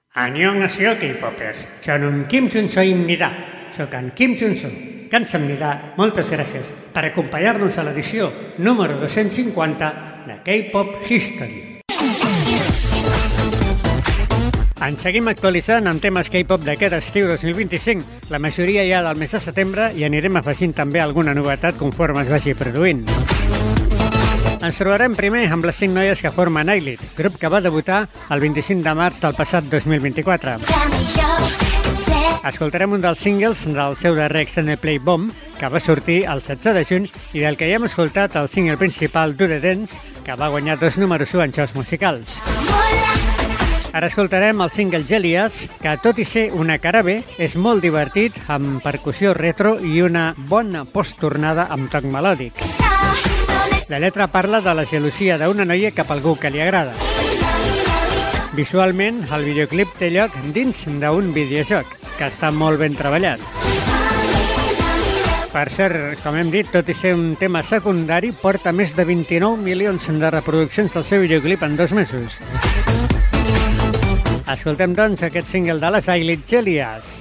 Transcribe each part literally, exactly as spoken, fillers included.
안녕하세요, K-popers. 저는 김준서입니다. Soc en Kim Junso. 감사합니다. Moltes gràcies per acompanyar-nos a l'edició número dos-cents cinquanta de K-Pop History. Ens seguim actualitzant amb temes K-pop d'aquest estiu dos mil vint-i-cinc, la majoria ja del mes de setembre, i anirem afegint també alguna novetat conforme es vagi produint. Ens trobarem primer amb les cinc noies que formen Eyelid, grup que va debutar el vint-i-cinc de març del passat dos mil vint-i-quatre. Escoltarem un dels singles del seu darrer extended play Bomb, que va sortir el setze de juny, i del que ja hem escoltat el single principal Do The Dance, que va guanyar dos números u en xocs musicals. Ara escoltarem el single Jelias, que tot i ser una cara B, és molt divertit, amb percussió retro i una bona posttornada amb toc melòdic. La lletra parla de la gelosia d'una noia cap a algú que li agrada. Visualment, el videoclip té lloc dins d'un videojoc, que està molt ben treballat. Per cert, com hem dit, tot i ser un tema secundari, porta més de vint-i-nou milions de reproduccions del seu videoclip en dos mesos. Escoltem, doncs, aquest single de les Eyelid, Jelias.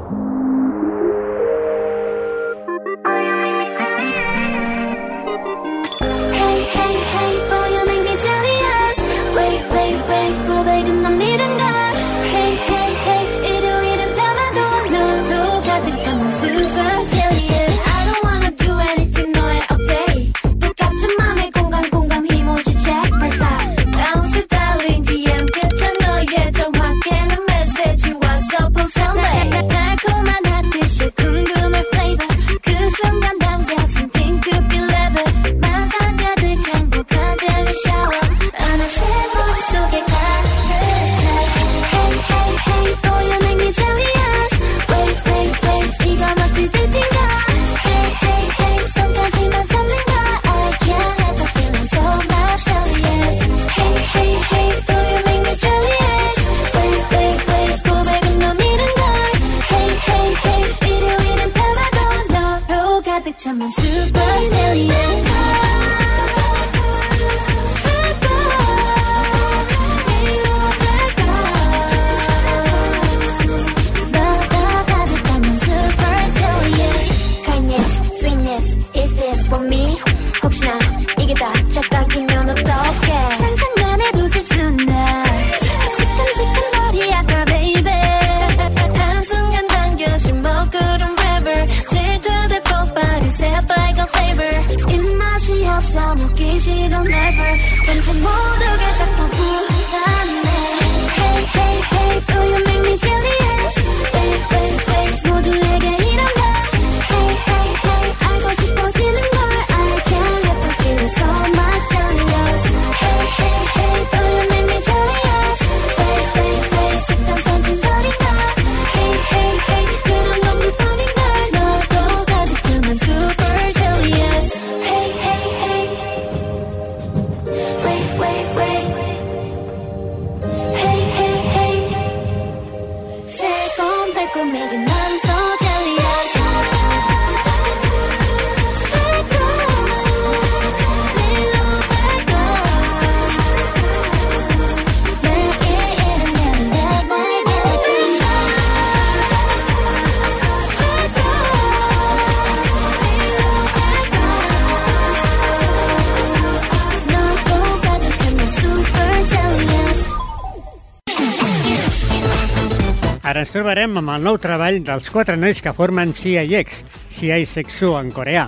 Ara ens trobarem amb el nou treball dels quatre nois que formen C I X, C I Sexu en coreà.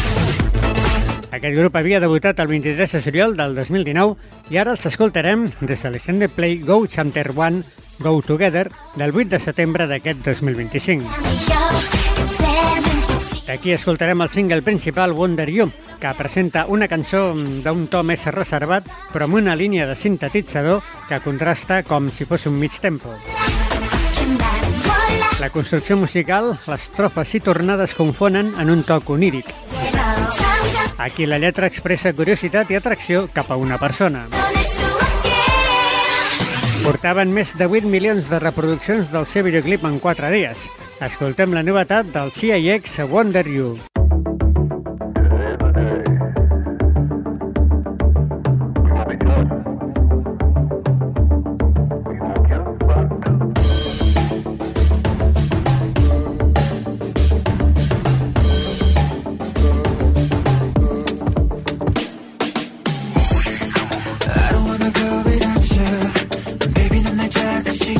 Aquest grup havia debutat el vint-i-tres de juliol del dos mil dinou i ara els escoltarem des de l'extended play Go Chapter one, Go Together del vuit de setembre d'aquest dos mil vint-i-cinc. D'aquí escoltarem el single principal Wonder You, que presenta una cançó d'un to més reservat però amb una línia de sintetitzador que contrasta com si fos un mig tempo. La construcció musical, les estrofes i tornades confonen en un toc oníric. Aquí la lletra expressa curiositat i atracció cap a una persona. Portaven més de vuit milions de reproduccions del seu videoclip en quatre dies. Escoltem la novetat del C I X Wonder You.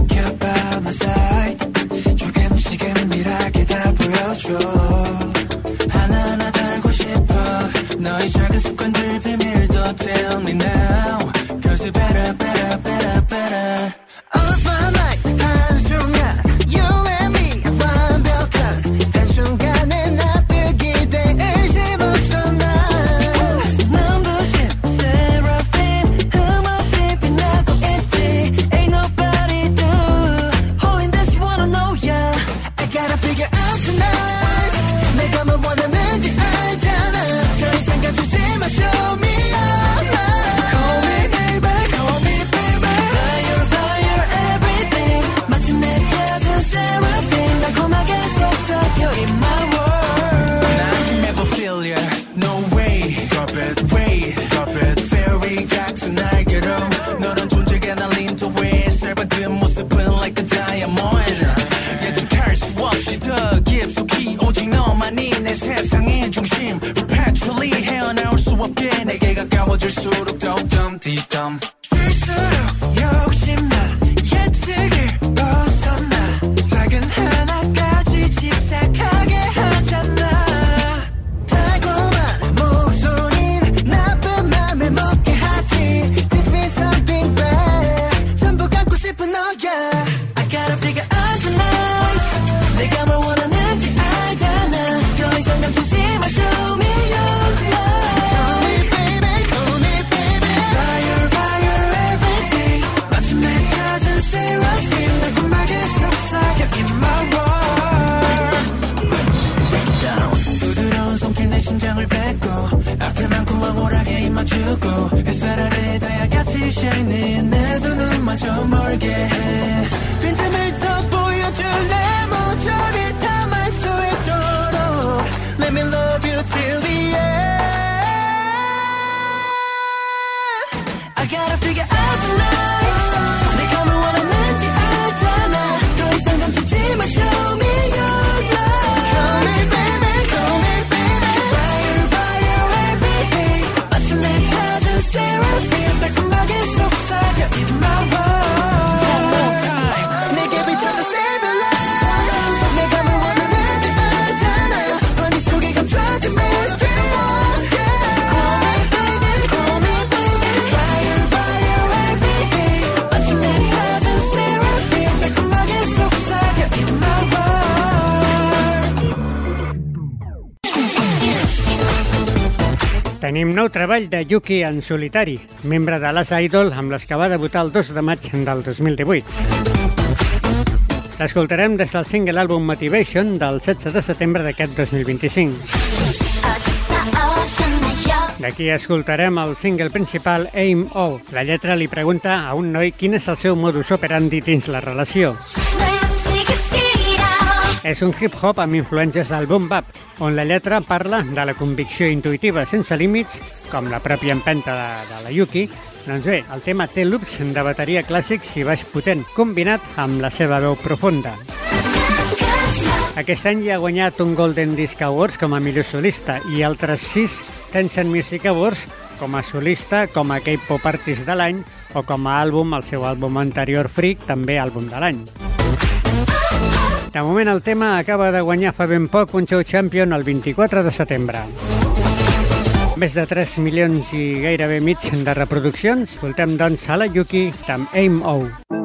you're by my side 조금씩은 미라게 다 보여줘 하나하나 달고 싶어 너의 작은 습관들 비밀도 tell me now Cause you better better better better All of my life 한순간 You and me 완벽한 한순간에 납득이 돼 의심 없어 난 눈부신 seraphim 흠없이 빛나고 있지 Ain't nobody do All in this wanna know yeah I gotta figure out tonight 내가 뭘 원하는지 알잖아 더 이상 감추지 마 show me your love Call me baby call me baby Fire fire everything 마침내 찾은 seraphim 달콤하게 속삭여 in my world I can never feel ya no way Drop it way drop it fairy 같은 날개로 너란 존재가 날 인도해 셀받은 모습은 like a diamond 예측할 수 없이 더 깊숙이 오직 너만이 내 세상의 중심 Perpetually 헤어나올 수 없게 내게 가까워질수록 더욱더 딥덤 쓸수록 욕심나 예측을 벗어나 작은 하나까지 집착하게 하잖아 달콤한 목소린 나쁜 맘을 먹게 하지 Teach me something bad 전부 갖고 싶은 너야 I gotta figure out tonight 내가 뭘 원하는지 알잖아 더 이상 감추지 마 show me your love Call me baby call me baby Fire fire everything 마침내 찾은 seraphim 달콤하게 속삭여 in my world Break it down 부드러운 손길 내 심장을 뱉고 앞을 많고 황홀하게 입 맞추고 햇살 아래 다야같이 shining 내 두 눈마저 멀게 해 빈틈을 더 보여줄래 모조리 담을 수 있도록 Let me love you till the end I gotta figure out tonight 내가 뭘 원하는지 알잖아 더 이상 감추지 마 show me your love Call me baby call me baby Fire fire everyday 마침내 찾은 seraphim 달콤하게 속삭여 in my world One more time 내게 비춰줘 save your life 내가 뭘 원하는지 알잖아 환희 속에 감춰진 mystery Call me baby call me baby Fire fire everyday 마침내 찾은 seraphim 달콤하게 속삭여 in my world Tenim nou treball de Yuki en solitari, membre de l'As Idol, amb les que va debutar el dos de maig del dos mil divuit. L'escoltarem des del single àlbum Motivation del setze de setembre d'aquest dos mil vint-i-cinc. D'aquí escoltarem el single principal Aim O. La lletra li pregunta a un noi quin és el seu modus operandi dins la relació. És un hip-hop amb influències del boom-bap, on la lletra parla de la convicció intuïtiva sense límits, com la pròpia empenta de, de la Yuki. Doncs bé, el tema té loops de bateria clàssics i baix potent, combinat amb la seva veu profunda. Aquest any ja ha guanyat un Golden Disc Awards com a millor solista i altres sis Tencent Music Awards com a solista, com a K-pop artist de l'any o com a àlbum, el seu àlbum anterior Freak, també àlbum de l'any. De moment el tema acaba de guanyar fa ben poc un Show Champion el vint-i-quatre de setembre. Més de tres milions i gairebé mig de reproduccions. Escoltem doncs a la Yuki amb Aim O.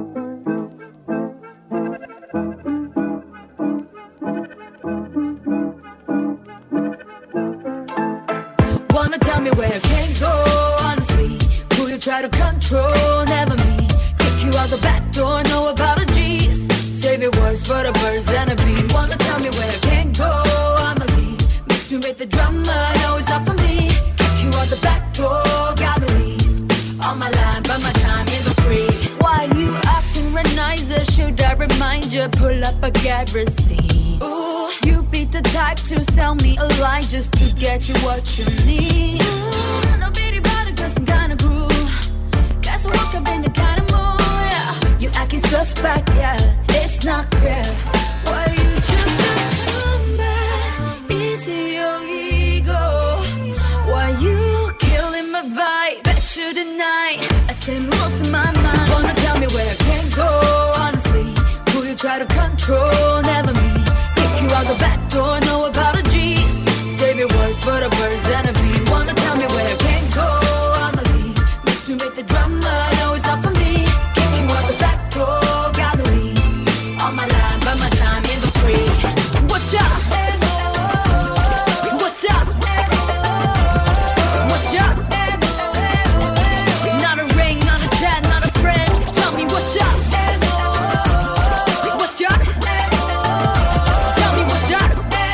Wanna tell me where I can go, honestly. Who you try to control, never me. Kick you out the back door, know about a G's. Save your words for the birds and the bees. Wanna tell me where I can go, I'ma leave. Mix me with the drama, no it's not for me. Kick you out the back door, gotta leave. On my line, but my time is free. Why you acting real nicer? Should I remind you? Pull up a garrison. Ooh, you be the type to sell me a lie just to get you what you need. Ooh, no bitty body, cause I'm kinda groove. Guess I woke up in the kind of mood, yeah. You acting suspect, yeah. It's not clear why you choose to come back. Easy your ego. Why you killing my vibe? Bet you tonight I seem lost in my mind. Wanna tell me where I can go, honestly. try to control, never me. Kick you out the back door, know about a G's. Save your words for the birds and a bee. Wanna tell me where I can't go, I'ma leave. Makes me make the drama, know it's not for me. Kick you out the back door, gotta leave. All my life, but my time ain't for free. What's up? What's up? What's up? Not a ring, not a chat, not a friend. Tell me what's up? What's up? Tell me what's up?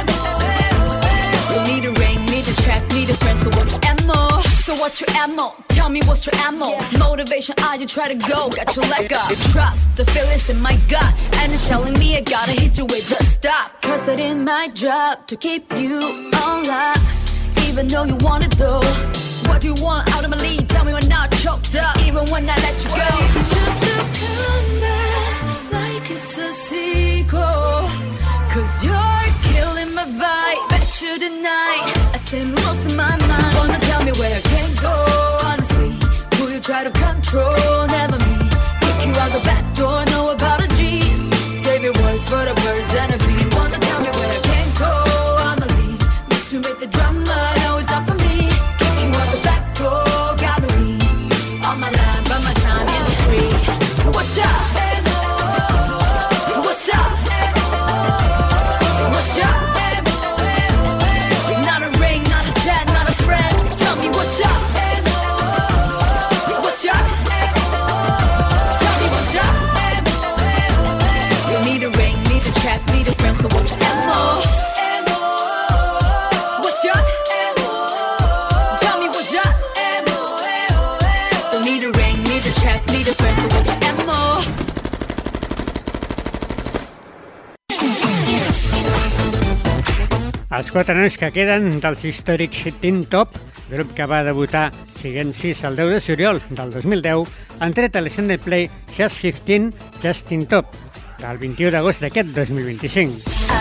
Don't need a ring, need a check, need a friend. So what's your ammo? So what's your ammo? Tell me what's your ammo? Yeah. Motivation, I you try to go, got your leg up. Trust, the feelings in my gut, and it's telling me I gotta hit you with the stop. Cause it ain't my job to keep you on lock, even though you want it though. What do you want out of my lead? Tell me when I'm not choked up, even when I let you go. Just to come back like it's a sequel. Cause you're killing my vibe. Bet you tonight I seem lost in my mind. Wanna tell me where I can't go, honestly. Who you try to control, never me. Kick you out the back door, know about a G's. Save your words for the birds and the bees. Wanna tell me where I can't go, I'ma leave. Mix me with the drama, know it's not for me. Kick you out the back door, gotta leave. All my life, but my time is free. What's up? What's up? What's up? Not a ring, not a chat, not a friend. Tell me what's up? What's up? Tell me what's up? You need a ring, need a check, need a friend. So what's your ammo? What's up? Tell me what's up? Don't need a ring, need a check, need a friend. So what's your ammo? Els quatre nois que queden dels històrics Teen Top, grup que va debutar siguent sis el deu de juliol del dos mil deu, han tret a l'Extended Play Just quinze, Just Teen Top, del vint-i-u d'agost d'aquest dos mil vint-i-cinc.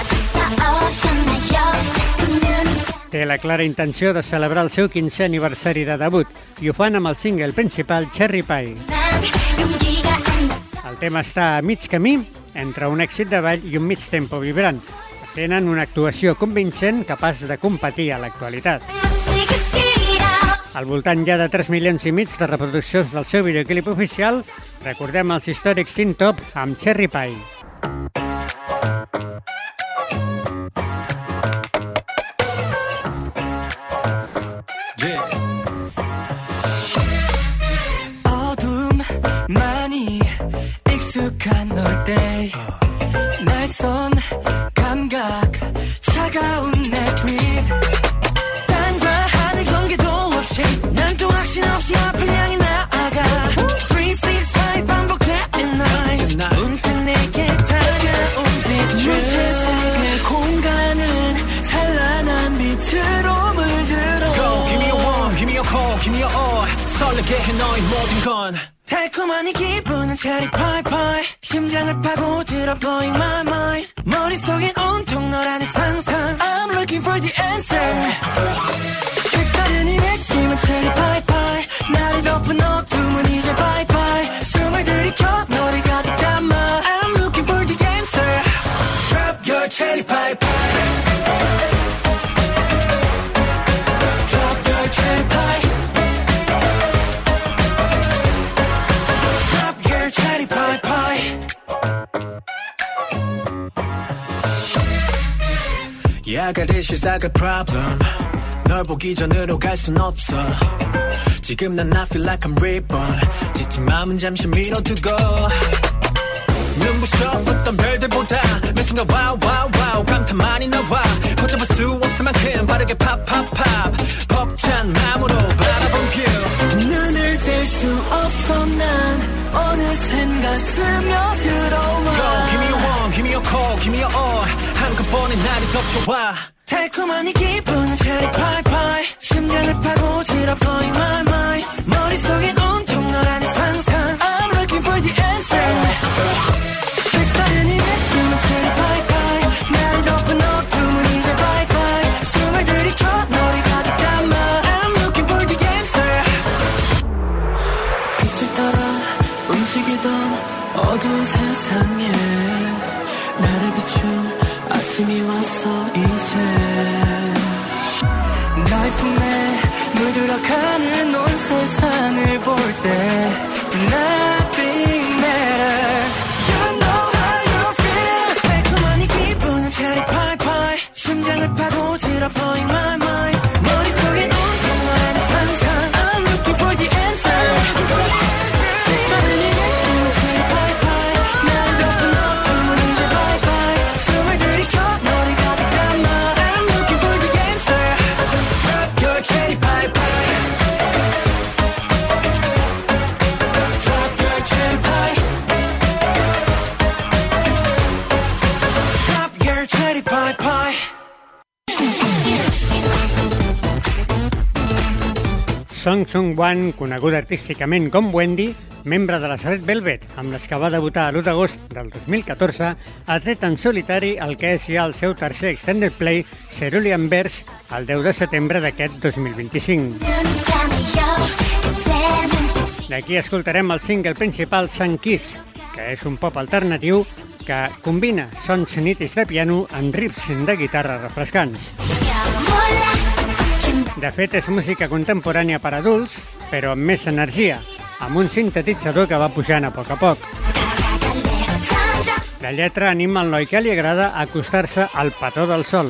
Té la clara intenció de celebrar el seu quinzè aniversari de debut i ho fan amb el single principal Cherry Pie. El tema està a mig camí entre un èxit de ball i un mig tempo vibrant. Tenen una actuació convincent capaç de competir a l'actualitat. Al voltant ja de tres milions i mig de reproduccions del seu videoclip oficial, recordem els històrics Teen Top amb Cherry Pie. 어둠 많이 익숙한 널 때 날선 감각 차가운 내 breathe 땅과 하늘 경계도 없이 난 또 확신 없이 앞을 향해 나아가 Three, six, five 반복되는 night 문득 내게 다가온 빛을 무채색의 공간은 찬란한 빛으로 물들어 Go, give me a one, give me a call, give me a all 설레게 해 너의 모든 건 달콤한 이 기분은 체리 파이파이 심장을 파고들어 blowing my mind 머릿속엔 온통 너라는 상상 I'm looking for the answer 색다른 이 느낌은 체리 파이파이 나를 덮은 어둠은 이제 바이바이 숨을 들이켜 너를 가득 담아 I'm looking for the answer Drop your cherry pie pie Drop your cherry pie Cherry pie pie Yeah, I got issues, I got problem 널 보기 전으로 갈 순 없어 지금 난 I feel like I'm reborn 지친 마음은 잠시 밀어두고 눈부셔 어떤 별들보다 매 순간 와우 와우 와우 감탄만이 나와 걷잡을 수 없을 만큼 빠르게 팝팝팝 벅찬 마음으로 바라본 뷰 눈을 뗄 수 없어 난 어느샌가 스며들어와 Go, give me a one, give me a call, give me a all 한꺼번에 나를 덮쳐와 달콤한 이 기분은 체리 파이파이 심장을 파고들어 blowing my mind 머릿속엔 온통 너라는 상상 I'm looking for the answer 색다른 이 느낌은 체리 파이파이 나를 덮은 어둠은 이제 바이바이 숨을 들이켜 너를 가득 담아 I'm looking for the answer 빛을 따라 움직이던 어두운 세상에 아침이 왔어 이제 너의 품에 물들어가는 온 세상을 볼 때 Nothing matters You know how you feel 달콤한 이 기분은 체리 파이파이 심장을 파고들어 blowing my mind 머릿속에 온통 너라는 상상 I'm looking for the answer 색다른 이 기분은 체리 파이파이 나를 덮은 어둠은 이제 바이바이 숨을 들이켜 너를 가득 담아 I'm looking for the answer Drop your 체리 파이파이 Drop your 체리 파이 Drop your 체리 파이파이 Song Chung-wan, coneguda artísticament com Wendy, membre de les Red Velvet, amb les que va debutar l'u d'agost del dos mil catorze, ha tret en solitari el que és ja el seu tercer extended play, Cerulean Verse, el deu de setembre d'aquest dos mil vint-i-cinc. D'aquí escoltarem el single principal, Sun Kiss, que és un pop alternatiu que combina sons nítids de piano amb riffs de guitarra refrescants. De fet, és música contemporània per adults, però amb més energia, amb un sintetitzador que va pujant a poc a poc. La lletra anima el noi que li agrada a acostar-se al petó del sol.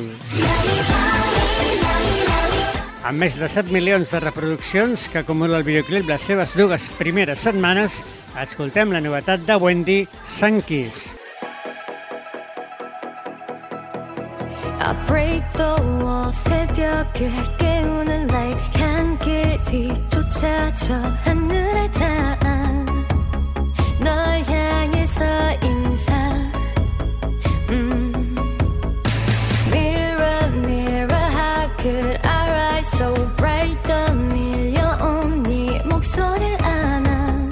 Amb més de set milions de reproduccions que acumula el videoclip les seves dues primeres setmanes, escoltem la novetat de Wendy, Sun Kiss. I break the wall 새벽을 깨우는 light 향기 뒤조차 저 하늘에 닿아 널 향해서 인사 mm. Mirror mirror how could I rise so bright 더 밀려온 네 목소리를 안아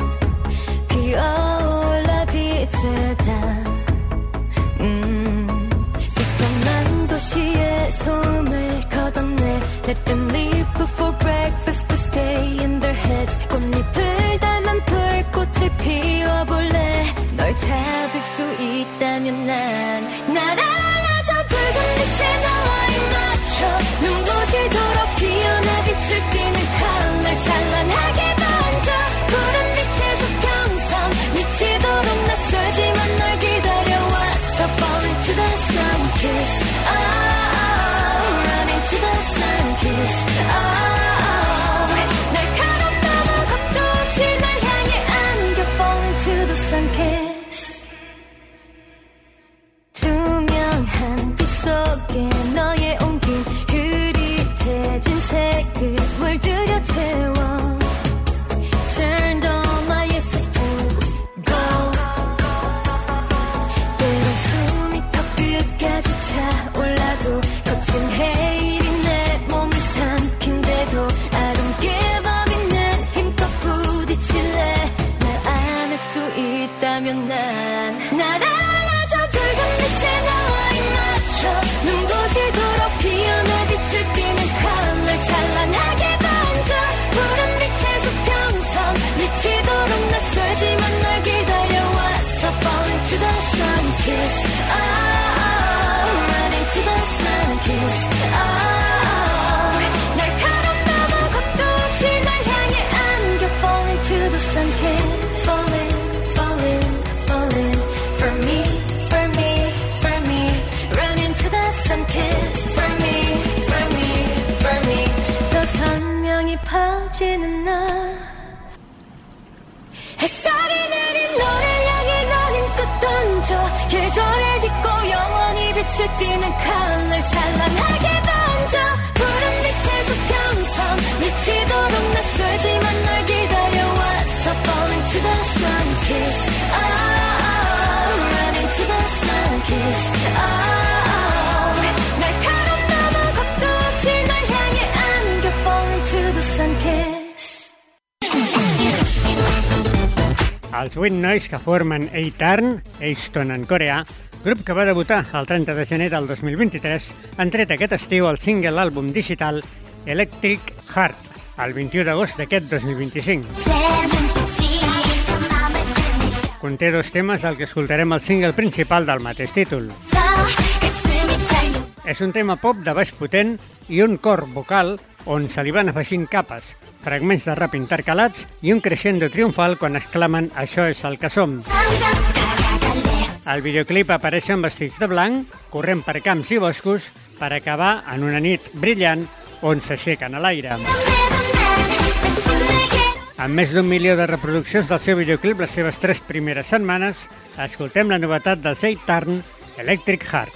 피어올라 빛에 닿아 도시의 소음을 걷어내 Let them leave before breakfast but stay in their heads 꽃잎을 닮은 불꽃을 피워볼래 널 잡을 수 있다면 난 날아올라줘 붉은 빛에 너와의 맞춰 눈부시도록 피어나 빛을 띠는 컬러 찬란하게 번져 푸른 빛의 수평선 미치도록 낯설지만 널 기다려왔어 Fall into the sun kiss Oh, run into the sun kiss Oh, 날카로운 너무 겁도 없이 날 향해 안겨 Fall into the sun kiss 투명한 빛 속에 너의 온기 흐릿해진 색을 물들여 채워 Turned all my yeses to gold 때론 숨이 턱 끝까지 차올라도 거친 해일이 내 몸을 삼킨데도 I don't give up 있는 힘껏 부딪힐래 날 안을 수 있다면 난 날아올라줘 붉은 빛에 너와의 맞춰 눈부시도록 피어나 빛을 띠는 컬러 찬란하게 번져 푸른 빛의 수평선 미치도록 낯설지만 널 기다려왔어 Fall into the sun kiss Oh, run into the sun kiss Oh, 날카로운 너무 겁도 없이 날 향해 안겨 Fall into the sun kiss Falling, falling, falling For me, for me, for me Run into the sun kiss For me, for me, for me 더 선명히 퍼지는 나 햇살이 내린 너를 향해 넌 힘껏 던져 계절을 딛고 영원히 빛을 띠는 컬러 찬란하게 번져 푸른 빛의 수평선 미치도록 낯설지만 널 기다려왔어 Fall into the sun kiss Oh, run into the sun kiss Oh, 날카로운 너무 겁도 없이 날 향해 안겨 Fall into the sun kiss Els vuit nois que formen A-Turn, A-Stone en coreà, grup que va debutar el trenta de gener del dos mil vint-i-tres, han tret aquest estiu el single àlbum digital Electric Heart, el vint-i-u d'agost d'aquest dos mil vint-i-cinc. Conté dos temes, el que escoltarem el single principal del mateix títol. És un tema pop de baix potent i un cor vocal on se li van afegint capes, fragments de rap intercalats i un crescendo triomfal quan exclamen «Això és el que som». Al videoclip apareixen vestits de blanc, corrent per camps i boscos per acabar en una nit brillant on s'aixequen a l'aire. Amb més d'un milió de reproduccions del seu videoclip les seves tres primeres setmanes, escoltem la novetat del Zay Tarn, Electric Heart.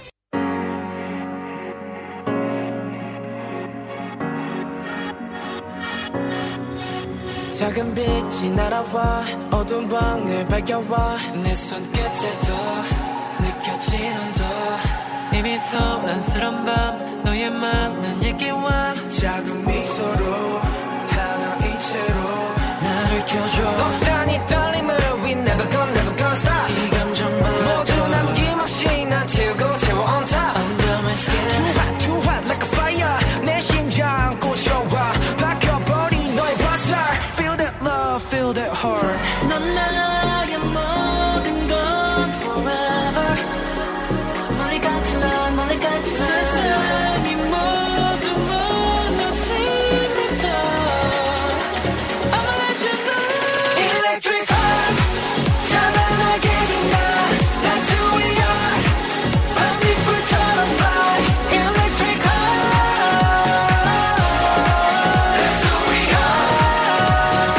작은 빛이 날아와 어두운 방을 밝혀와 내 손끝에도 느껴지는 더 이미 소란스런 밤 너의 많은 얘기와 작은 미소로 하나인 채로 나를 켜줘 벅찬 이 떨림을 We never gonna never gonna stop 이 감정만 모두 남김없이 난 태우고 채워 on top Under my skin Too hot too hot like a fire 내 심장 꽂혀와 박혀버린 너의 화살 Feel that love feel that heart 넌 나의 모든 건 forever 멀리 가지 마 멀리 가지 마 세상이 모두 무너진 듯해 I'ma let you know Electric heart 찬란하게 빛나 That's who we are 밤빛불처럼 fly Electric heart That's who we are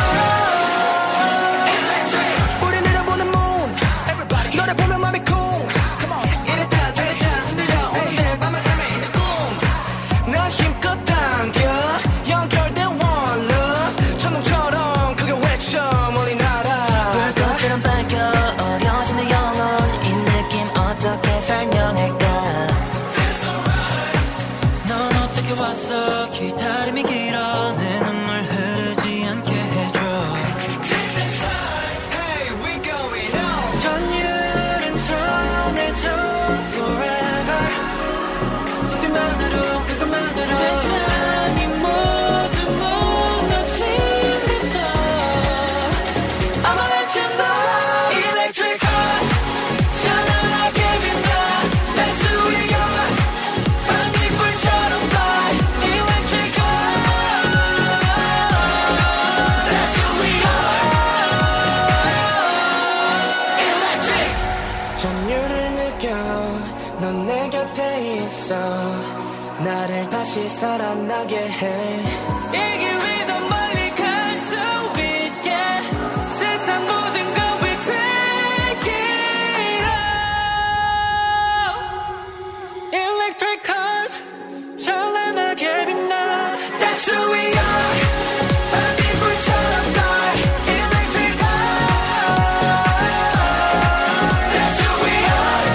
Electric 우리 내려보는 moon Everybody 너를 보면 맘이 cool Come on 이랬다 저랬다 흔들려 오늘 내 맘을 헤매는 꿈넌 힘껏 당겨 연결된 one love 천둥처럼 크게 외쳐 멀리 날아 불꽃처럼 밝혀 어려워진 내 영혼 이 느낌 어떻게 설명할까 넌 어떻게 왔어 기다림이 길어 내 눈물 흐르지 않게 해줘 Hey we going on 전율은 전해줘 forever 빛만으로 그것만으로 세상이 모두 무너진 듯해 I'ma let you know Electric heart 찬란하게 빛나 That's who we are 밤빛불처럼 fly Electric heart That's who we are Electric 전율을 느껴 넌 내 곁에 있어 나를 다시 살아나게 해 이 길 더 멀리 갈 수 있게 세상 모든 걸 we take it all Electric heart 찬란하게 빛나 That's who we are 밤빛불처럼 fly Electric heart That's who we are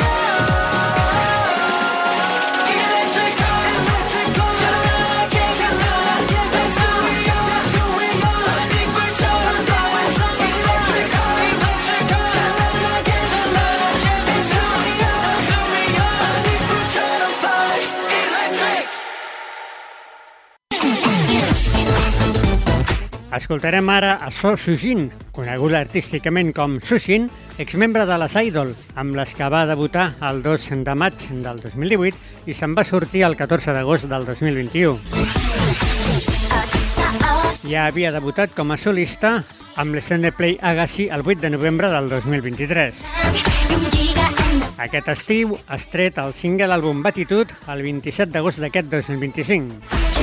Electric heart Electric heart 찬란하게 빛나 That's who we are 밤빛불처럼 fly Electric heart Electric heart 찬란하게 빛나 That's who we are 밤빛불처럼 fly Electric Escoltarem ara a So Sujin, coneguda artísticament com Sushin, exmembre de les Idol, amb les que va debutar el dos de maig del dos mil divuit i se'n va sortir el catorze d'agost del dos mil vint-i-u. Ja havia debutat com a solista amb l'Extended Play Agassi el vuit de novembre del dos mil vint-i-tres. Aquest estiu es tret el single àlbum Batitud el vint-i-set d'agost d'aquest dos mil vint-i-cinc.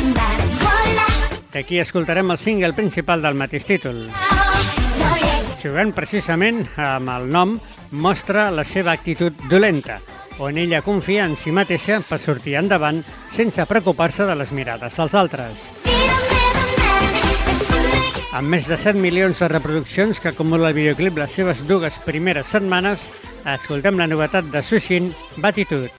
D'aquí escoltarem el single principal del mateix títol. Jugant precisament amb el nom, mostra la seva actitud dolenta, on ella confia en si mateixa per sortir endavant sense preocupar-se de les mirades dels altres. Amb més de set milions de reproduccions que acumula el videoclip les seves dues primeres setmanes, escoltem la novetat de Sushin, Batitud.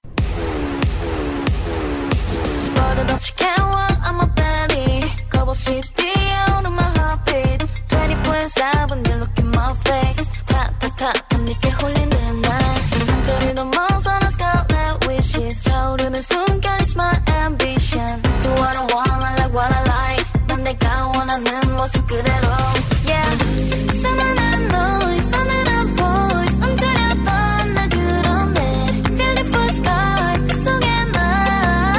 없이 뛰어오는 my heartbeat twenty-four seven you look in my face 타타타 네게 홀리는 날 상처를 넘어선 scarlet wishes 차오르는 순간 it's my ambition do what I want I like what I like 난 내가 원하는 모습 그대로 yeah 싸늘한 noise 싸늘한 voice 움츠렸던 날 드러내 beautiful sky 그 속에 나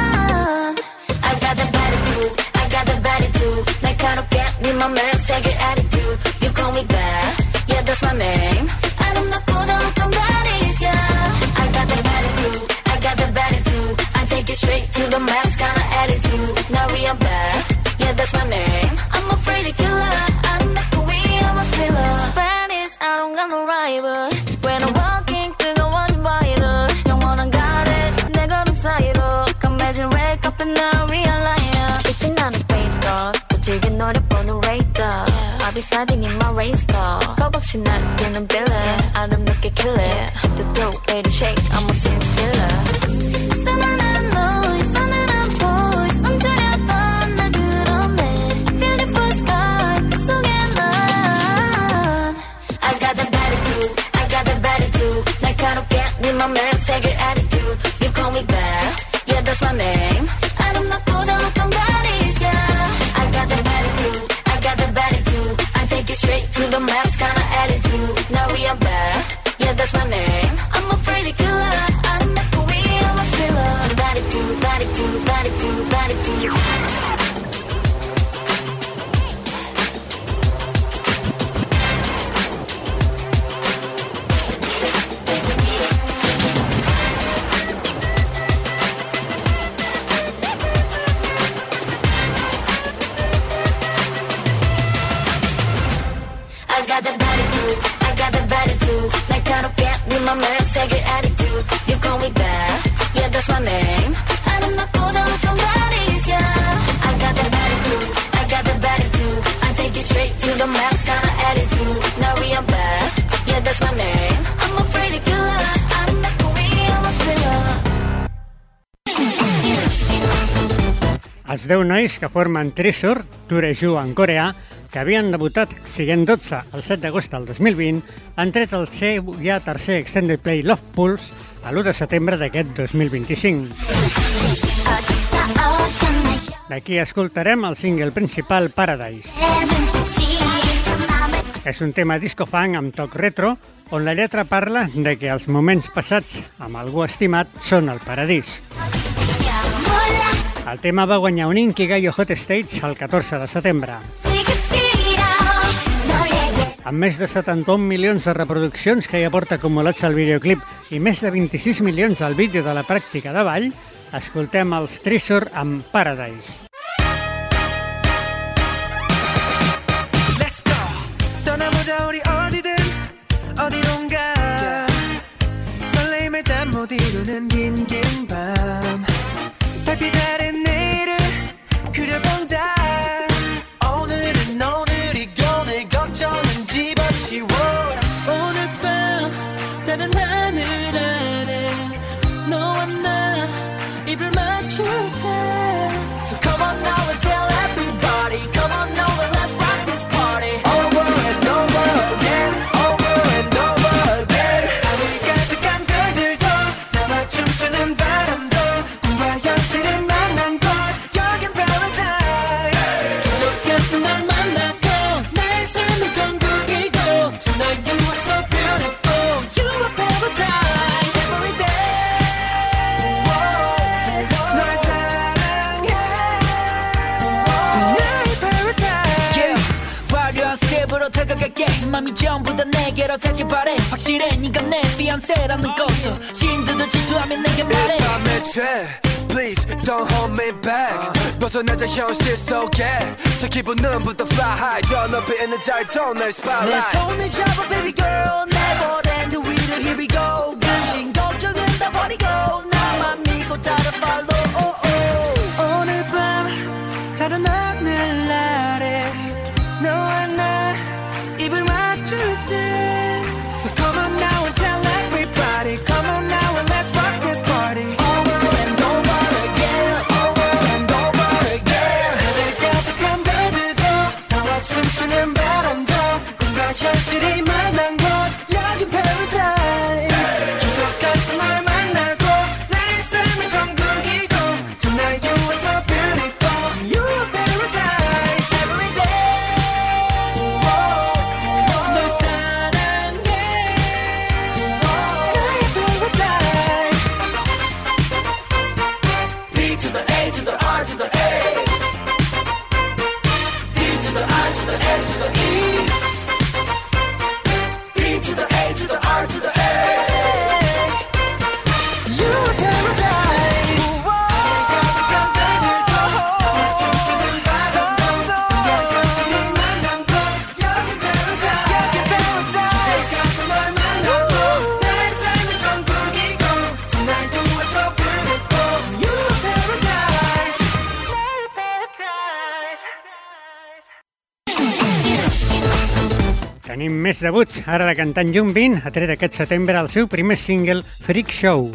the max kind of attitude. Now we are back, yeah, that's my name. I'm a pretty killer, I'm the queen, I'm a thriller. Venice, I don't got no rival. When I'm walking, 뜨거워진 vital. 영원한 goddess, 내 걸음 사이로 강매진 red up and now we are liar. 빛이 나는 face girls, 거칠게 노려보는 radar. I'll be sliding in my race car. 겁없이 날뛰는 villain, 아름 늦게 kill it. Hit the throat, way to shake, I'm a scene stealer. 싸늘한 noise, 싸늘한 voice, 움츠렸던 날 드러내. Beautiful sky, 그 속에 난 I got that attitude, I got that attitude. 날카롭게 네 맘에 새길 attitude. You call me back, yeah, that's my name. 아름답고 잘났던 bodies, yeah. I got that attitude, I got that attitude. I take it straight to the max kind of attitude. Now we are back, yeah, that's my name. I'm a pretty killer, I'm the queen, I'm a thriller. Attitude, attitude, attitude, attitude. I got that attitude, I got that attitude. 날카롭게 네 맘에 새길 attitude. You call me back, yeah, that's my name. 아름답고 잘났던 bodies, yeah. I got that attitude, I got that attitude. I take it straight to the max kind of attitude. Now we are back, yeah, that's my name. I'm a pretty killer, I'm the queen, I'm a thriller. Els deu nois que formen Treasure, Tureju en coreà, que havien debutat siguent dotze el set d'agost del dos mil vint, han tret el seu ja tercer Extended Play Love Pulse a l'u de setembre d'aquest dos mil vint-i-cinc. D'aquí escoltarem el single principal Paradise. És un tema disco-funk amb toc retro, on la lletra parla de que els moments passats amb algú estimat són el paradís. El tema va guanyar un Inkigayo Hot Stage el catorze de setembre. Amb més de setanta-un milions de reproduccions que ja porta acumulats al videoclip i més de vint-i-sis milions al vídeo de la pràctica de ball, escoltem els Treasure amb Paradise. Let's go. 떠나보자 우리 어디든 어디론가 설레임에 잠 못 이루는 긴긴 밤 달빛 아래 내일을 그려본다 오늘은 오늘이고 내 걱정은 집어치워 오늘 밤 다른 하늘 아래 너와 나 입을 맞출 때 So come on now and tell everybody Come on now and let's rock this party Over and over again Over and over again 하늘 가득한 별들도 나와 춤추는 바람도 꿈과 현실을 만난 곳 여긴 paradise 기적 같은 날 만났고 나의 삶은 천국이고 Tonight you are so beautiful You are paradise Every day 널 사랑해 나의 paradise yeah. 화려한 스텝으로 다가갈게 맘이 전부 다 내게로 닿길 바래 확실해 네가 내 fiance라는 것도 신들도 질투하면 내게 말해 맘에 채 Please don't hold me back 벗어나자 현실 속에 새 기분은 butterfly high 저 높이 있는 달도 내 spotlight 내 손을 잡아 baby girl never end 위로 here we go 근심 걱정은 다 버리고 나만 믿고 따라 follow oh, oh. 오늘 밤 다른 하늘 아래 너와 나 입을 맞출 때 So come on now and tell everybody Come on now and let's rock this party Over and over again Over and over again 하늘 가득한 별들도 나와 춤추는 바람도 꿈과 현실이 만난 곳 여긴 paradise 기적 같은 날 만나고 나의 삶은 천국이고 Tonight you are so beautiful You are paradise Every day 널 사랑해 나의 paradise D to the A to the R to the A D to the I to the S to the E B to the A to the R to the A You are paradise Tenim més debuts. Ara la cantant Yoonbin ha tret aquest setembre el seu primer single, Freak Show.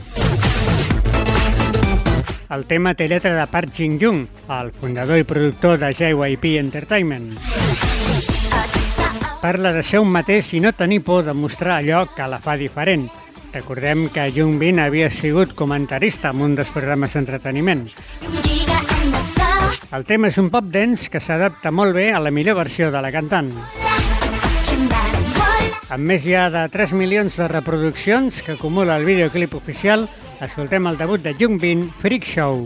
El tema té lletra de Park Jin-young, el fundador i productor de J Y P Entertainment. Parla de ser un mateix i no tenir por de mostrar allò que la fa diferent. Recordem que Yoonbin havia sigut comentarista en un dels programes d'entreteniment. El tema és un pop dance que s'adapta molt bé a la millor versió de la cantant. Amb més ja de tres milions de reproduccions que acumula el videoclip oficial, escoltem el debut de Yoonbin, Freak Show.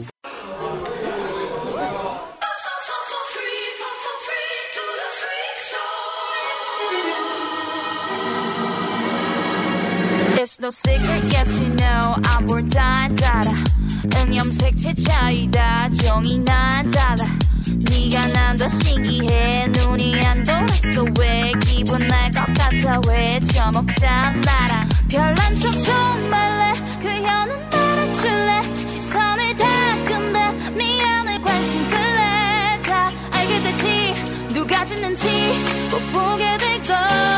It's no secret, yes you know I'm born 달달아 은염색체 차이다 종이 난 달라 네가 난 더 신기해 눈이 안 돌았어 왜 기분 날 것 같아 왜 처먹자 나랑 별난 척 좀 말래 그 현은 말아줄래 시선을 다끈대 미안해 관심 끌래 다 알게 되지 누가 짓는지 못 보게 될걸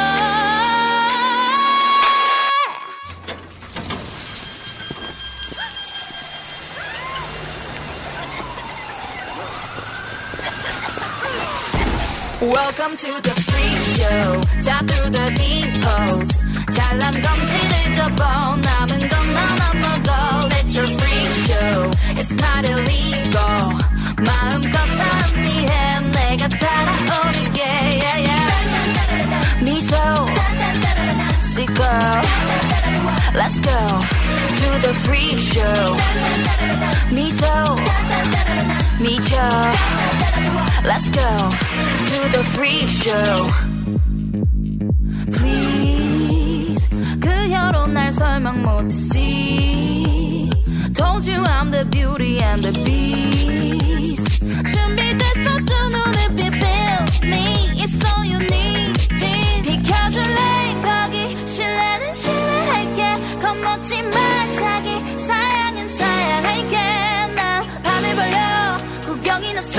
Welcome to the freak show. Tap through the beat pose. 잘난 검지를 접어 남은 건 난 안 먹어. It's your freak show. It's not illegal. 마음껏 다 의미해. 내가 따라오르게. Yeah, yeah. 미소. Sick girl. Let's go to the freak show. 미소. 미쳐. Let's go to the freak show. Please, 그 혀로 날 설명 못했지. Told you I'm the beauty and the beast. 준비됐어 두 눈을 비빌 me. It's all you need. 비켜줄래 거기 실례는 실례할게. 겁먹지 마 자기 사양은 사양할게. 난 판을 벌려 구경이 났어.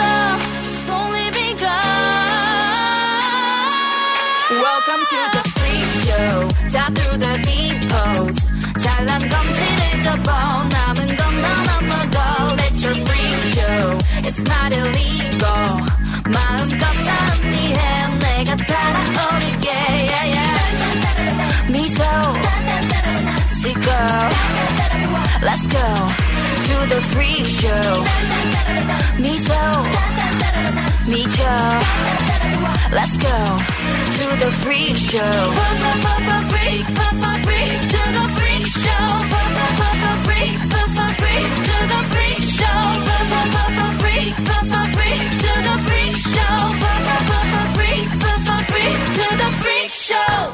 Welcome to the freak show. Tap through the beat pose. 잘난 검지를 접어 남은 건 난 안 먹어. It's your freak show. It's not illegal. 마음껏 다 의미해. 내가 따라오르게. Yeah, yeah. 미소. Sick girl. Let's go to the freak show. 미소. 미쳐. Let's go to the freak show. Freak, freak, to the freak show. Freak, freak, to the freak show. Freak, freak, to the freak show. Freak, freak, to the freak show.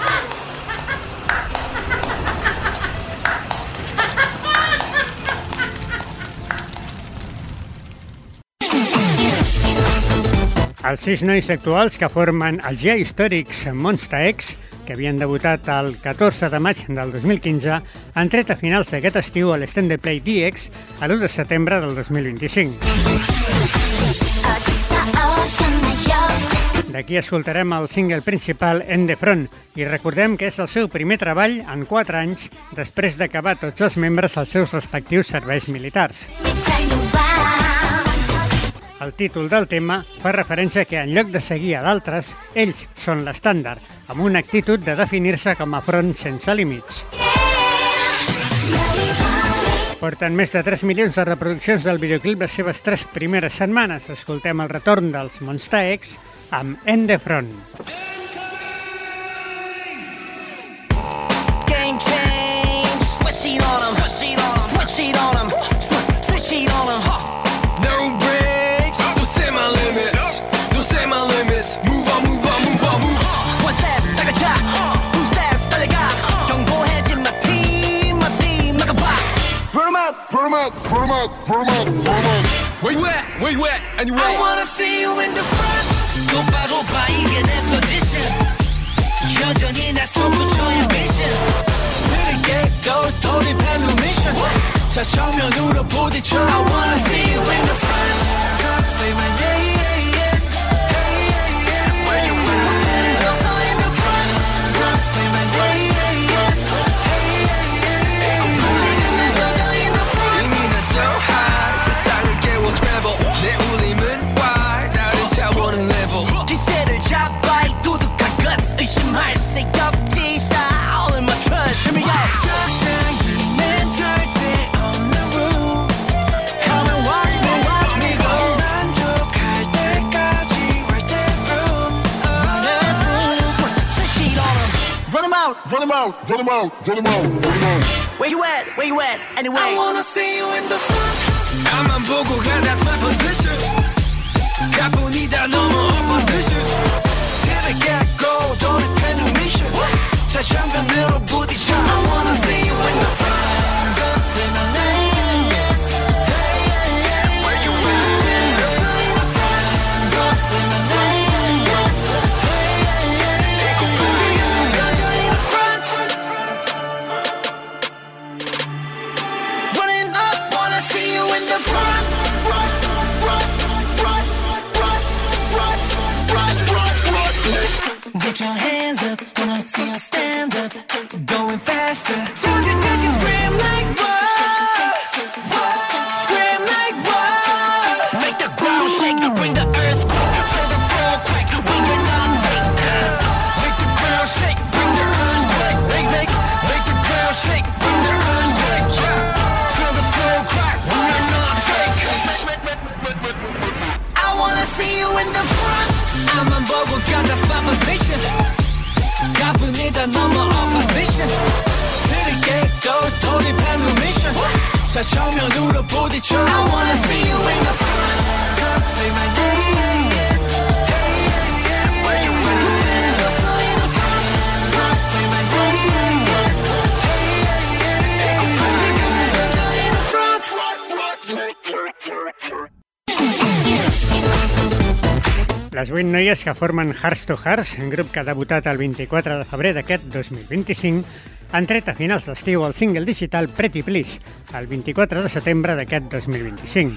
Els sis nois actuals que formen els ja històrics Monsta X, que havien debutat el catorze de maig del dos mil quinze, han tret a finals d'aquest estiu a l'Stand Play D X a l'u de setembre del dos mil vint-i-cinc. D'aquí escoltarem el single principal En The Front i recordem que és el seu primer treball en quatre anys després d'acabar tots els membres als seus respectius serveis militars. El títol del tema fa referència que en lloc de seguir a d'altres, ells són l'estàndard, amb una actitud de definir-se com a front sense límits. Porten més de tres milions de reproduccions del videoclip les seves tres primeres setmanes. Escoltem el retorn dels Monsta X amb En The Front. Game change, switch it on 'em, switch it on 'em, switch it on 'em, switch it on 'em, huh? No breaks, don't set my limits, don't set my limits. Move on, move on, move on, move on. One step, like a jack, two steps, 달려가. 경고해진 my team, my team, like a pop. Run 'em out, run 'em out, run 'em out, run 'em out, run 'em out. Where you at? Where you at? Anyway. I wanna see you in the front. 오빠 오빠 이게 내 position. 여전히 나 손붙여야 vision. 느리게 또 돌입한 new mission. 자 정면으로 부딪혀. I wanna see you in the front. Say my name, yeah, yeah. Hey, yeah, yeah. Where you at? Also in the front. out, run them out, run them out, run them out. Where you at? Where you at? Anyway. I wanna see you in the front. 나만 보고 가, that's my position. 가뿐이다 넘어 opposition. 들어가고 돌입하는 mission. 좌천변으로 부딪혀. I wanna see you in the front. Say my name. Where you at? Say my name. in the front. Running up, wanna see you in the front. Run, run, run, run, run, run, run, run. Get your hands up, wanna see you stand up. Going faster. Sound your cause you scream like what? Scream like what? Make the ground shake, bring the earthquake. Feel the floor quake when you're not fake. Make the ground shake, bring the earthquake. Make, make, make the ground shake, bring the earthquake. Yeah. Feel the floor crack when you're not fake. I wanna see you in the front. 나만 보고 가, that's my position. 가뿐이다 넘어 opposition. 들이게고 돌입하는 mission. 좌천면으로 부딪혀. I wanna see you in the front. Say my name. Where you at? Say my name. In the front. Les vuit noies que formen Hearts to Hearts, un grup que ha debutat el vint-i-quatre de febrer d'aquest dos mil vint-i-cinc, han tret a finals d'estiu el single digital Pretty Please, el vint-i-quatre de setembre d'aquest dos mil vint-i-cinc.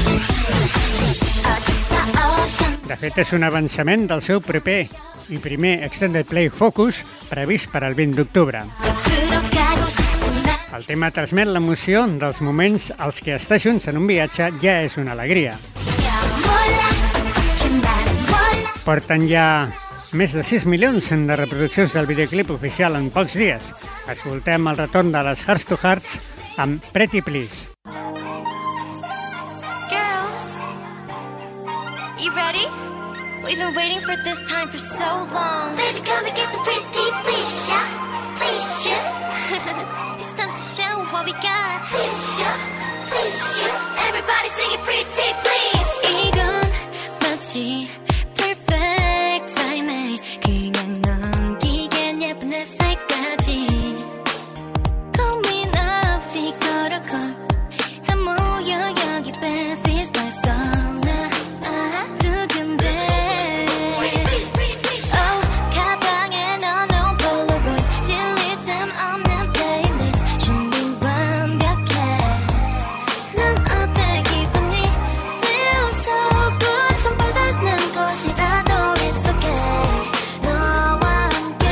De fet, és un avançament del seu proper i primer Extended Play Focus, previst per al vint d'octubre. El tema transmet l'emoció dels moments als que estar junts en un viatge ja és una alegria. Porten ja més de sis milions de reproduccions del videoclip oficial en pocs dies. Escoltem el retorn de les Hearts to Hearts amb Pretty Please. Girls, you ready? We've been waiting for this time for so long. Baby, come and get the pretty please, yeah, please, yeah. It's time to show what we got. Please, yeah, please, yeah. Everybody sing it pretty please. 이건 마치 perfect timing. 그냥 넘기겐 예쁜 햇살까지 고민 없이 걸어걸 다 모여 여기 best is 벌써 나 두근대. Oh, 가방에 넣어놓은 Polaroid 질릴 틈 없는 playlist 준비 완벽해. 넌 어때 기분이 feel so good. 선발 닿는 곳이라도 it's okay. 너와 함께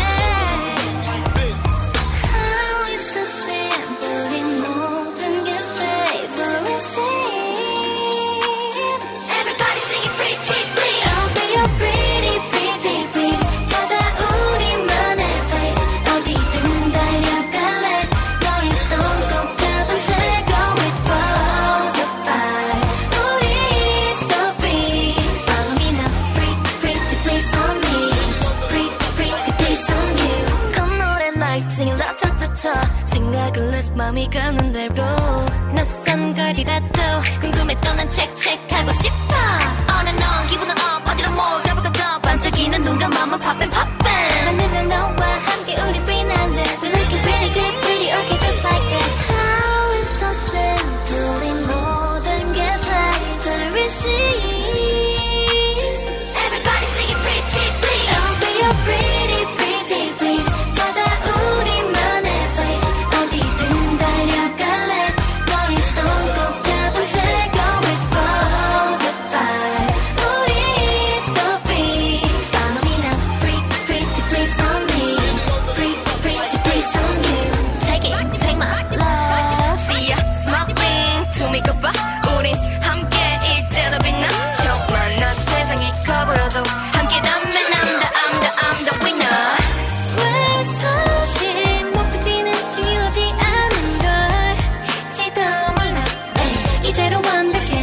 How is so simple 이 모든 게 favorite scene. Everybody sing it pretty please. Oh, be your pretty pretty please. 찾아 우리만의 place. 어디든 달려갈래. 너의 손 꼭 잡은 채 go with flow the vibe. 우리 stop it. Follow me now. Pretty pretty please on me. Pretty pretty please on you. Come on and like singing la ta ta ta. 생각을 내 맘이 가는 대로 낯선 거리라도 궁금했던 난 체크체크하고 싶어. On and on 기분은 up 어디로 몰아볼까 더 반짝이는 눈과 맘은 poppin' poppin'. 만나는 너와 함께 우리 finale. We looking pretty good pretty okay just like this. How is so simple 이 모든 게 favorite scene. Everybody sing it pretty please. Oh, be your pretty pretty please. 찾아 우리만의 place. 어디든 달려갈래. 너의 손 꼭 잡은 채 go with flow the vibe. 우리 stop it. Follow me now. Pretty pretty please on me. Pretty pretty please on you. Take it, take my love. See ya, smiling to me goodbye. 우린 함께일 때도 빛나. 정말 난 세상이 커 보여도 함께라면 I'm the I'm the I'm the winner. 왜 사실 목적지는 중요하지 않은 걸지도 몰라. 에이, 이대로 완벽해.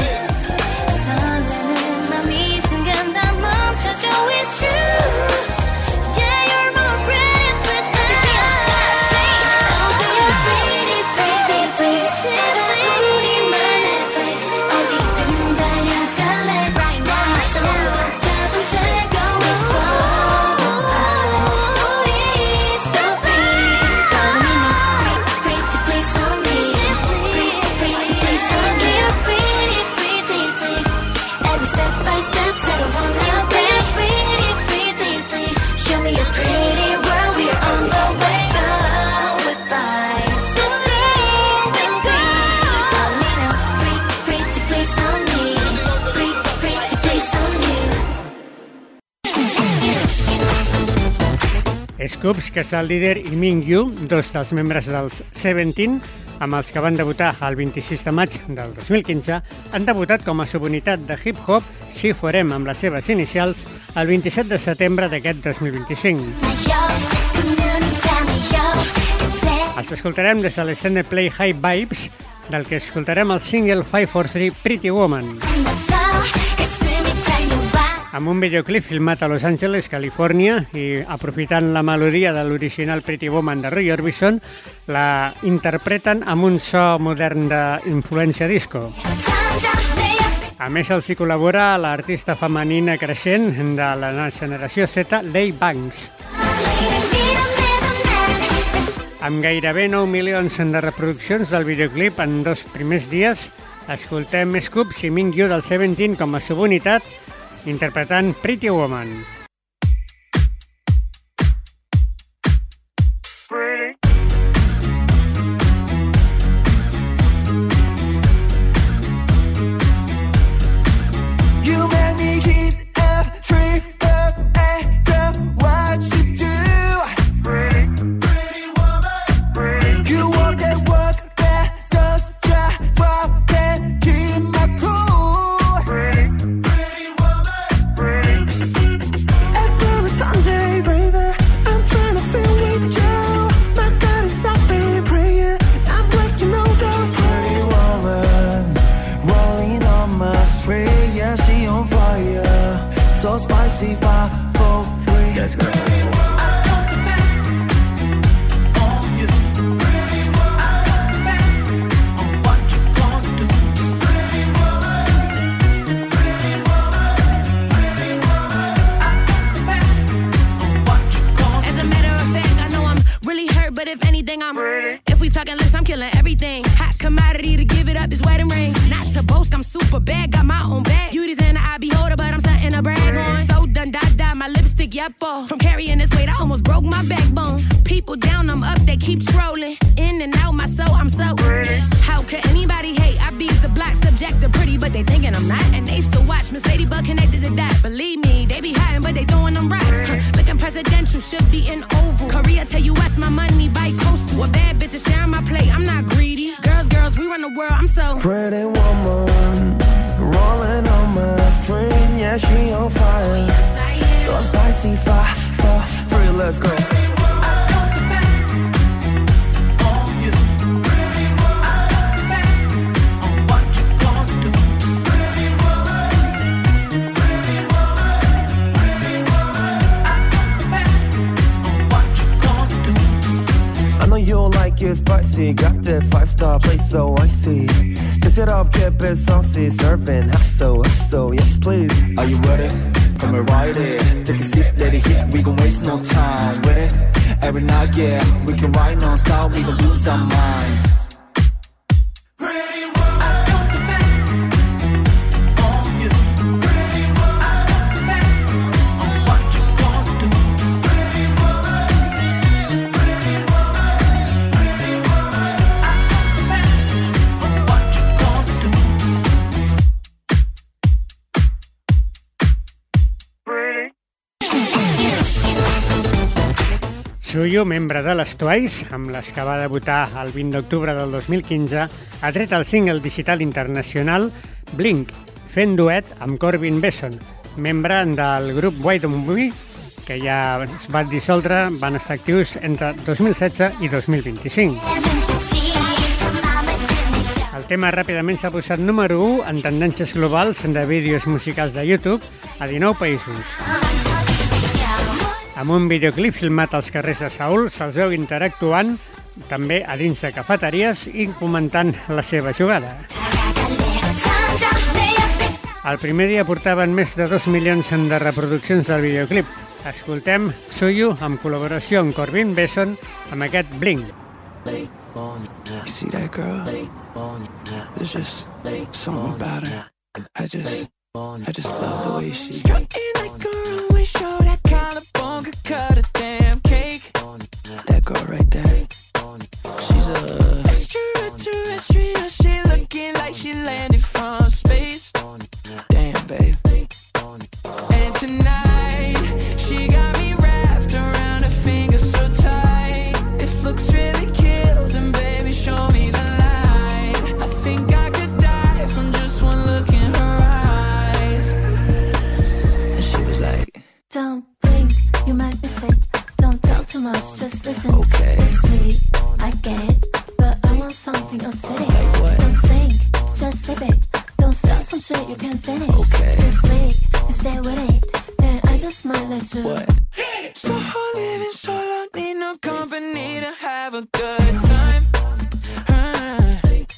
설레는 맘 이 순간 다 멈춰줘. It's true. Yeah, you're my pretty please. Scoops, que és el líder, i Mingyu, dos dels membres dels Seventeen, amb els que van debutar el vint-i-sis de maig del dos mil quinze, han debutat com a subunitat de hip-hop C quatre M amb les seves inicials el vint-i-set de setembre d'aquest dos mil vint-i-cinc. Els escoltarem des de l'escena Play High Vibes, del que escoltarem el single five four three Pretty Woman, amb un videoclip filmat a Los Angeles, Califòrnia, i aprofitant la melodia de l'original Pretty Woman de Roy Orbison, la interpreten amb un so modern d'influència disco. A més, els hi col·labora l'artista femenina creixent de la generació Z, Leigh Banks. Amb gairebé nou milions de reproduccions del videoclip en dos primers dies, escoltem Scoops i Mingyu del Seventeen com a subunitat, interpretant Pretty Woman. From carrying this weight, I almost broke my backbone. People down, I'm up, they keep trolling. In and out, my soul, I'm so pretty. How could anybody hate? I be the black subject to pretty, but they thinking I'm not. And they still watch Miss Ladybug connected to that. Believe me, they be hiding, but they throwing them rocks. Huh, looking presidential, should be in oval. Korea to U S, my money by coastal. A bad bitch is sharing my plate, I'm not greedy. Girls, girls, we run the world, I'm so pretty woman, rolling on my string, yeah, she on fire. Oh, yes, I am. So spicy, five, four, three, let's go. You don't like it spicy, got that five-star place so icy. Kiss it up, keep it saucy, serving hot so, hot so, yes please. Are you ready? Come and ride it. Take a sip, let it hit, we gon' waste no time with it. Every night, yeah, we can ride non-stop, we gon' lose our minds. Tsuyu, membre de les Twice, amb les que va debutar el vint d'octubre del dos mil quinze, ha tret el single digital internacional Blink, fent duet amb Corbin Besson, membre del grup Why Don't We, que ja es va dissoldre, van estar actius entre dos mil setze i dos mil vint-i-cinc. El tema ràpidament s'ha posat número u en tendències globals de vídeos musicals de YouTube a dinou països. Amb un videoclip filmat als carrers de Seül, se'ls veu interactuant també a dins de cafeteries i comentant la seva jugada. El primer dia portaven més de dos milions de reproduccions del videoclip. Escoltem Tsuyu amb col·laboració amb Corbin Besson amb aquest Blink. You see that girl? There's just something about her. I just, I just love the way she strutting that girl. We show that collarbone could cut a damn cake. That girl right there. She's a extraterrestrial. She looking like she landed from space. Damn, babe. And tonight she got me wrapped around her finger. sip it. Don't start some shit you can't finish. Okay. Feel slick and stay with it. Then I just might let you. What? So living solo, need no company to have a good time. Uh,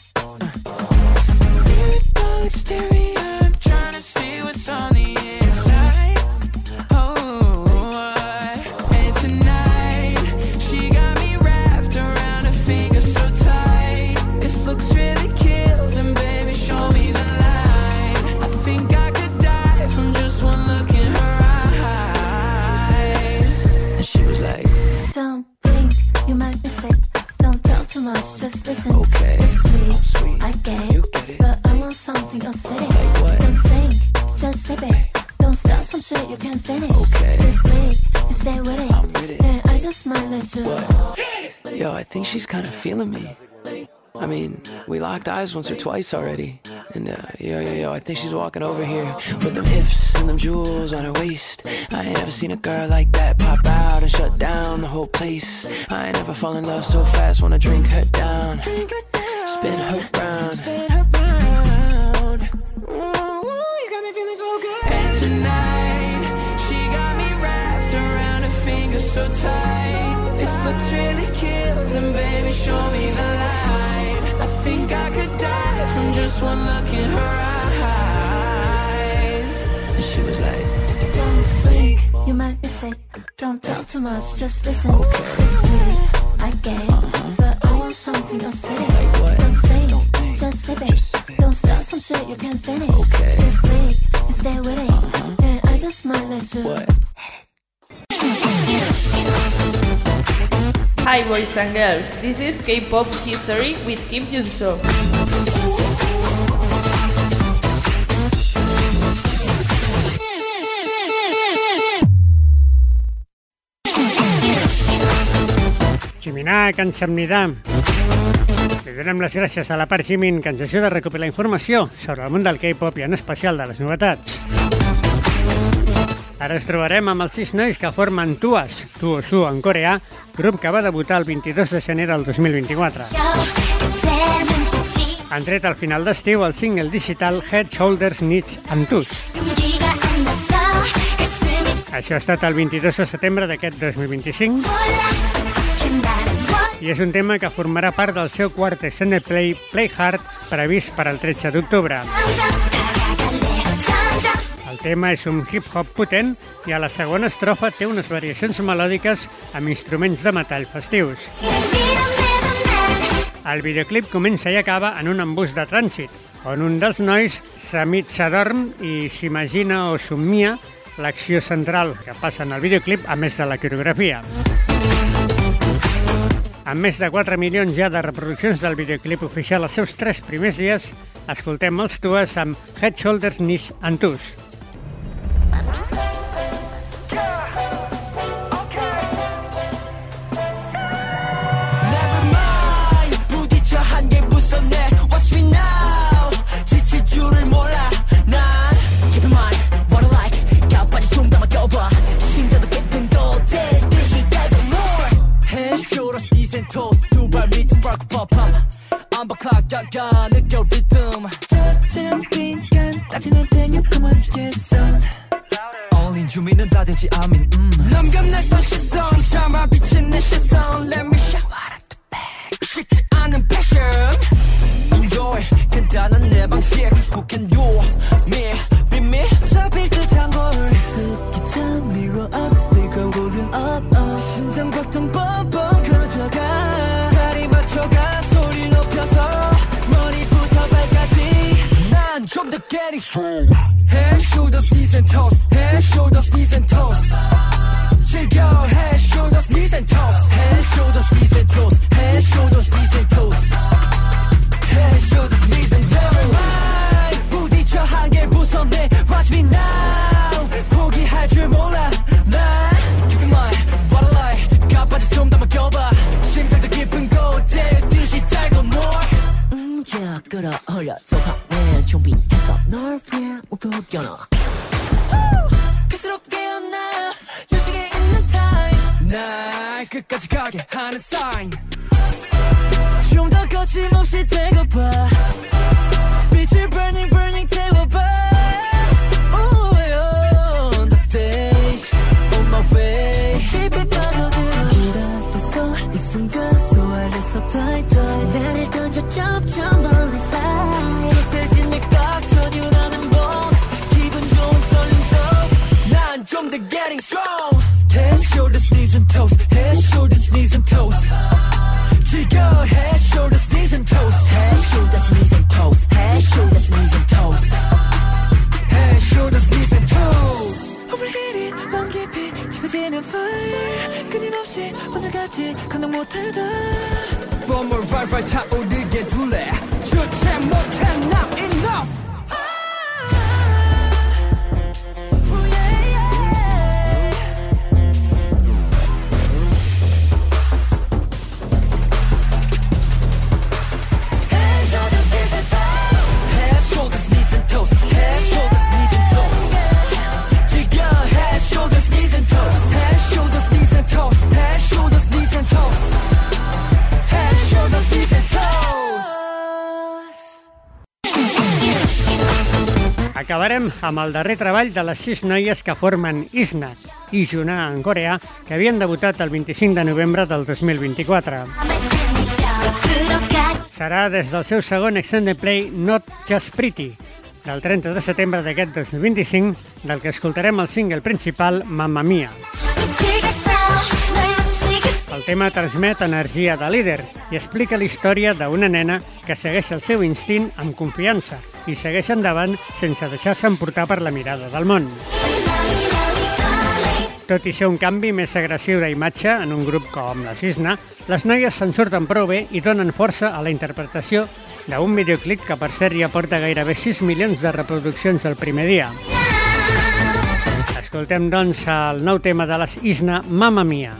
Beautiful exterior, I'm trying to see what's on the inside. Oh, and tonight she got me wrapped around her finger so tight. It looks really cute, and baby, show me the light. I think I could die from just one look in her eyes. And she was like, Don't blink, you might miss it. Don't talk too much, just listen. Okay. It's sweet, Sweet. I get it. You get it. But I want something acidic. Like what? Don't think, just sip it. Don't start some shit you can't finish. Okay. Feel slick and stay with it. I'm with it. Then I just might let you. What? Yo, I think she's kind of feeling me. I mean, we locked eyes once or twice already. And uh, yo, yo, yo, I think she's walking over here with them hips and them jewels on her waist. I ain't never seen a girl like that pop out and shut down the whole place. I ain't never fall in love so fast, wanna drink her down, spin her round. spin her round. Ooh, you got me feeling so good. And tonight, she got me wrapped around her finger so tight. It looks really cute, and baby, show me the light. I think I could die from just one look in her eyes. And she was like, Don't blink, you might miss it. Don't talk too much, just listen. It's sweet, I get it. But I want something acidic. Like what? Don't think, Don't think, just sip it. just sip it. Don't start some shit you can't finish. Okay. Feel slick and stay with it. Then I just might let you. what? Hi boys and girls, this is K-pop History with Kim Yun-so. Ximina, Kansamnida. Li donem les gràcies a la part Jimin que ens ajuda a recopilar informació sobre el món del K-pop i en especial de les novetats. Ara ens trobarem amb els sis nois que formen Tuas, Tuosu en coreà, grup que va debutar el vint-i-dos de gener del dos mil vint-i-quatre. Han tret al final d'estiu el single digital Head, Shoulders, Knees and Toes. Això ha estat el vint-i-dos de setembre d'aquest dos mil vint-i-cinc i és un tema que formarà part del seu quart Extended Play, Play Hard, previst per al tretze d'octubre. El tema és un hip-hop potent i a la segona estrofa té unes variacions melòdiques amb instruments de metall festius. El videoclip comença i acaba en un embús de trànsit, on un dels nois s'adorm i s'imagina o somnia l'acció central que passa en el videoclip, a més de la coreografia. Amb més de quatre milions ja de reproduccions del videoclip oficial als seus tres primers dies, escoltem els Tuas amb Head, Shoulders, Knees and Toes. 두발 밑에 spark pop up 암박하다가 느껴 리듬 터치는 빈간 따지는 땡겨 그만 yes 어울린 주민은 다 되지 아민 음. 넘겨 낯선 시선 참아 비친 내 시선 Let me shower at the best 쉽지 않은 passion Enjoy 간단한 내 방식 Who can do me be me 잡힐 듯한 걸 스키차 mirror up speaker volume up up 심장 박동 뻥뻥 커져가 다리 맞춰가 소리 높여서 머리부터 발까지 난 좀 더 getting strong Head, shoulders, knees and toes Head, shoulders, knees and toes 즐겨 Head, shoulders, knees and toes Head, shoulders, knees and toes Head, shoulders, knees and toes Head, shoulders, knees and toes Right, 부딪혀 한개 부서내 Watch me now 포기할 줄 몰라 난 Keep in mind what I like 가빠져 좀 더 맡겨봐 심장도 깊은 곳에 듯이 달고 more 음, yeah, 끌어올려 저 화면 준비해서 널 위해 목표 겨눠 갈수록 깨어나 요즘에 있는 time 날 끝까지 가게 하는 sign 좀 더 거침없이 되고 봐 빛을 봄을 활활 타오르게 둘래 주체 못해 not enough Acabarem amb el darrer treball de les sis noies que formen Isna i Juna en coreà, que havien debutat el vint-i-cinc de novembre del dos mil vint-i-quatre. Serà des del seu segon extended play Not Just Pretty, del trenta de setembre d'aquest dos mil vint-i-cinc, del que escoltarem el single principal Mamma Mia. El tema transmet energia de líder i explica la història d'una nena que segueix el seu instint amb confiança i segueix endavant sense deixar-se emportar per la mirada del món. Tot i ser un canvi més agressiu d'imatge en un grup com la Isna, les noies se'n surten prou bé i donen força a la interpretació d'un videoclip que per cert ja porta gairebé sis milions de reproduccions el primer dia. Escoltem doncs el nou tema de les Isna, Mamma Mia.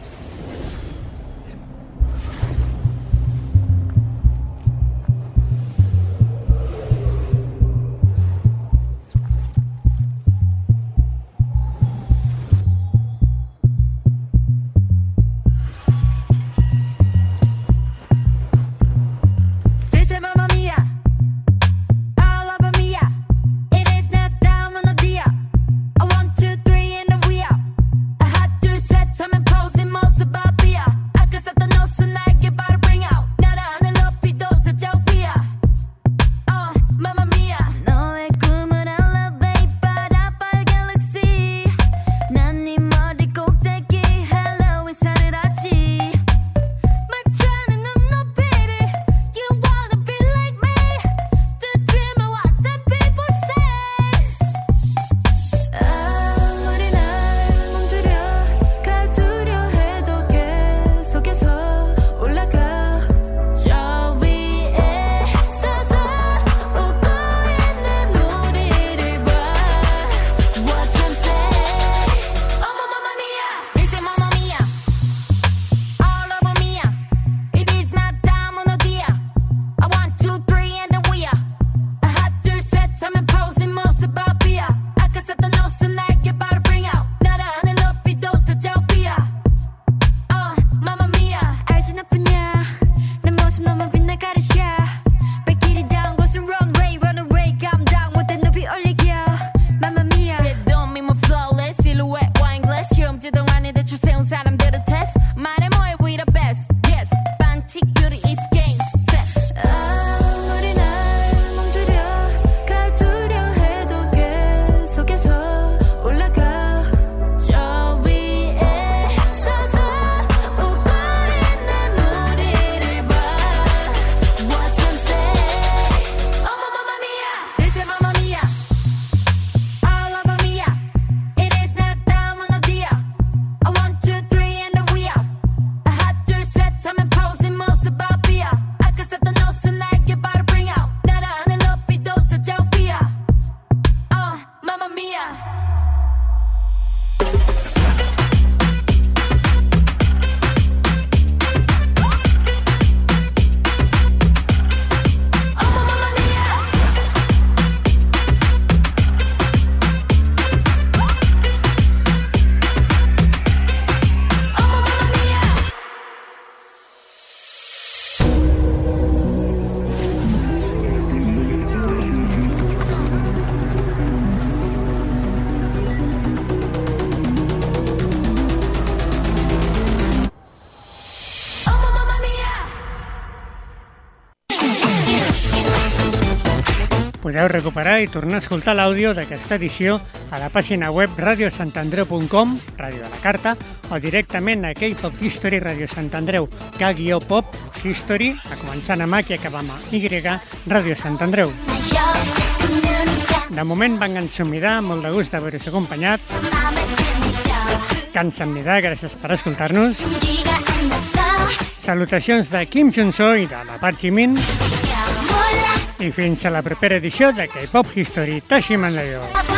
Podeu recuperar i tornar a escoltar l'àudio d'aquesta edició a la pàgina web radio sant andreu punt com, Ràdio de la Carta, o directament a K-Pop History Radio Sant Andreu, K-Pop History, a començant amb H i acabant amb Y, Ràdio Sant Andreu. De moment van ensumidar, molt de gust d'haver-vos acompanyat. Cansa-m'idar, gràcies per escoltar-nos. Salutacions de Kim Jun-so i de la Park Jimin. I fins a la propera edició de K-Pop History. Tashi Mandayo.